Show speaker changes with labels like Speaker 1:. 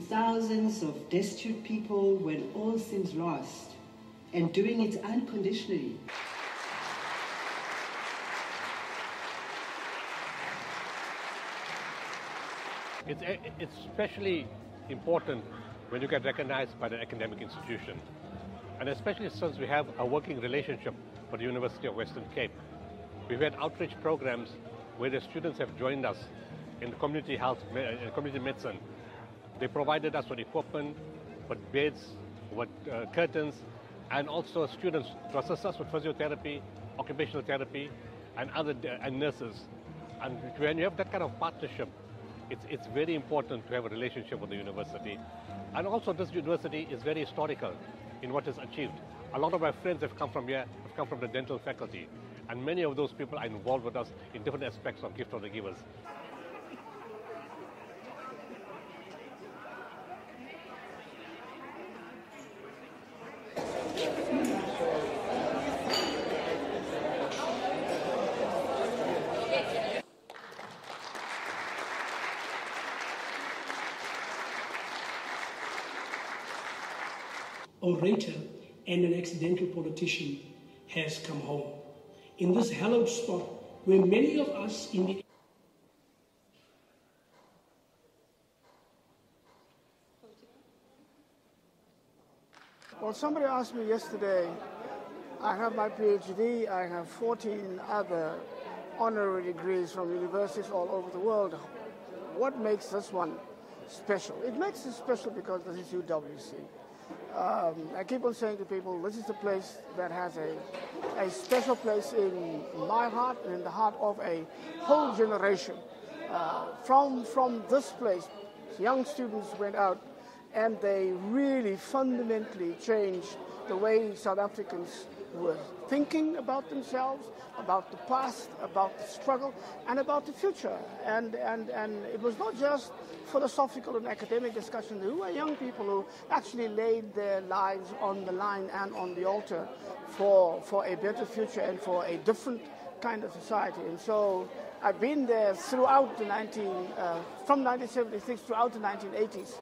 Speaker 1: thousands of destitute people when all seems lost, and doing it unconditionally.
Speaker 2: It's especially important when you get recognized by the academic institution, and especially since we have a working relationship with the University of Western Cape. We've had outreach programs where the students have joined us in community health, community medicine. They provided us with equipment, with beds, with curtains, and also students to assist us with physiotherapy, occupational therapy, and nurses. And when you have that kind of partnership, it's very important to have a relationship with the university. And also this university is very historical in what is achieved. A lot of my friends have come from here, have come from the dental faculty, and many of those people are involved with us in different aspects of Gift of the Givers.
Speaker 3: Orator and an accidental politician has come home. In this hallowed spot where many of us in the
Speaker 4: Well, somebody asked me yesterday, I have my PhD, I have 14 other honorary degrees from universities all over the world. What makes this one special? It makes it special because this is UWC. I keep on saying to people, this is the place that has a special place in my heart and in the heart of a whole generation. From this place, young students went out and they really fundamentally changed the way South Africans were thinking about themselves, about the past, about the struggle, and about the future. And it was not just philosophical and academic discussion. There were young people who actually laid their lives on the line and on the altar for a better future and for a different kind of society. And so I've been there throughout the from 1976 throughout the 1980s.